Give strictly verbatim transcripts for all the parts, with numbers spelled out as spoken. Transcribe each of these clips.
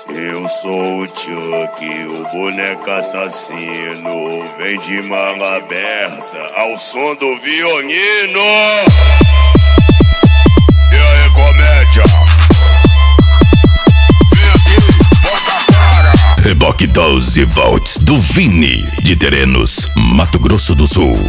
Eu sou o Chuck, o boneco assassino. Vem de mala aberta ao som do violino. E aí, comédia? Vem aqui, bota a cara. Reboque doze volts do Vini, de Terenos, Mato Grosso do Sul.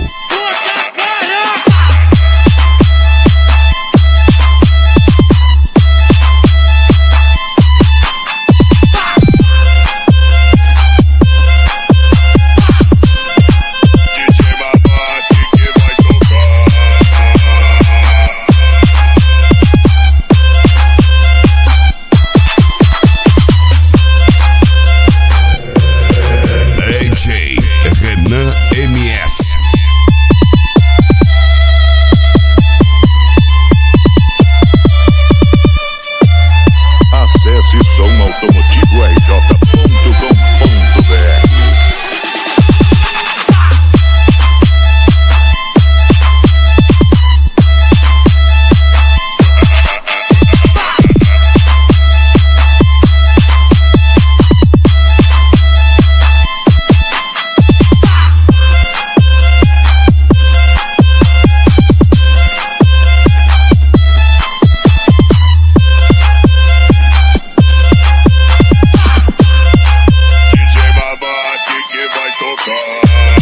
Renan M S. Acesse som automotivo r j ponto com ponto b r. Tocar.